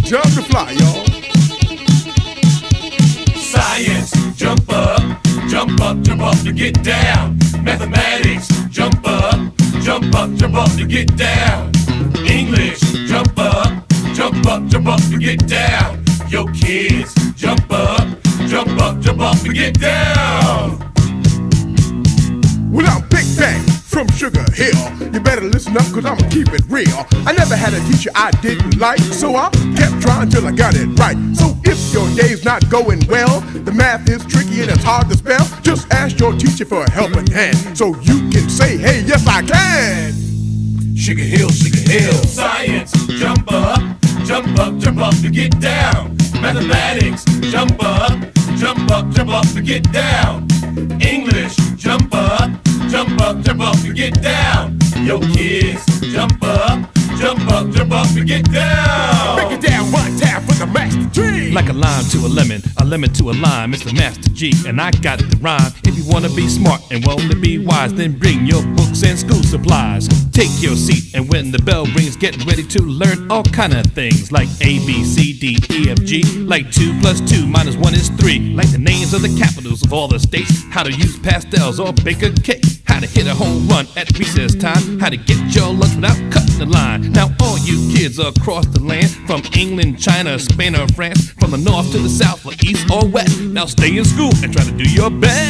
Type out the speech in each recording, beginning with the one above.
jump to fly, y'all. Science, jump up, jump up, jump up to get down. Mathematics, jump up, jump up, jump up to get down. English, jump up, jump up, jump up to get down. Yo kids, jump up, jump up, jump up to get down. Well, I'm Big Bang from Sugar Hill. You better listen up, cause I'ma keep it real. I never had a teacher I didn't like, so I kept trying till I got it right. So if your day's not going well, the math is tricky and it's hard to spell, just ask your teacher for a helping hand, so you can say, hey, yes I can. Sugar Hill, Sugar Hill. Science, jump up, jump up, jump up to get down. Mathematics, jump up, jump up, jump up to get down. English, jump up, jump up, jump up to get down. Yo kids, jump up, jump up, jump up to get down. Break it down one time for the Master G. Like a lime to a lemon to a lime, it's the Master G, and I got the rhyme. If you wanna be smart and wanna be wise, then bring your books and school supplies. Take your seat, and when the bell rings, get ready to learn all kind of things, like A, B, C, D, E, F, G, like 2 plus 2 minus 1 is 3, like the names of the capitals of all the states, how to use pastels or bake a cake, how to hit a home run at recess time, how to get your lunch without cutting the line. Now all you kids across the land, from England, China, Spain or France, from the north to the south or east or west, now stay in school and try to do your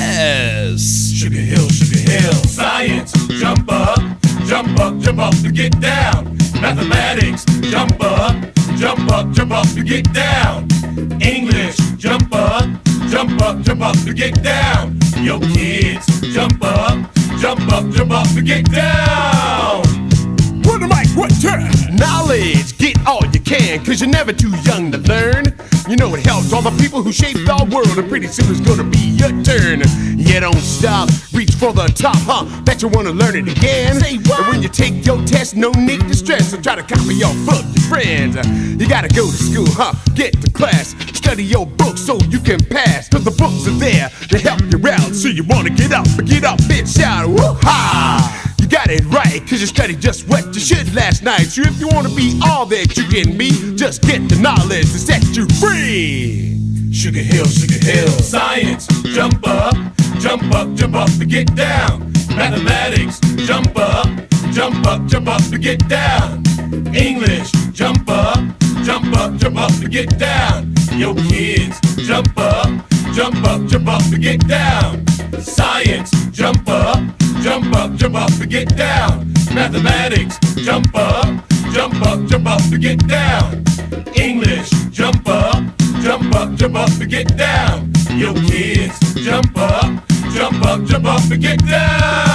best. Sugar Hill, Sugar Hill. Science, jump up, jump up, jump up to get down. Mathematics, jump up, jump up, jump up to get down. English, jump up, jump up, jump up to get down. Yo kids, jump up, jump up, jump up to get down. What the mic, what turn? Knowledge, get all you can, cause you're never too young to learn. You know it helps all the people who shaped our world, and pretty soon it's gonna be your turn. Yeah, don't stop, reach for the top, Bet you wanna learn it again. Say what? And when you take your test, no need to stress, so try to copy or fuck your friends. You gotta go to school, get to class, study your books so you can pass, cause the books are there to help you out. So you wanna get up, bitch, shout, woo-ha! You got it right, cause you studied just what you should last night. So if you wanna be all that you can be, just get the knowledge to set you free. Sugar Hill, Sugar Hill. Science, jump up, jump up, jump up to get down. Mathematics, jump up, jump up, jump up to get down. English, jump up, jump up, jump up to get down. Yo kids, jump up, jump up, jump up to get down. Science, jump up, jump up, jump up to get down. Mathematics, jump up, jump up, jump up to get down. English, jump up, jump up, jump up to get down. Yo kids, jump up, jump up, jump up to get down.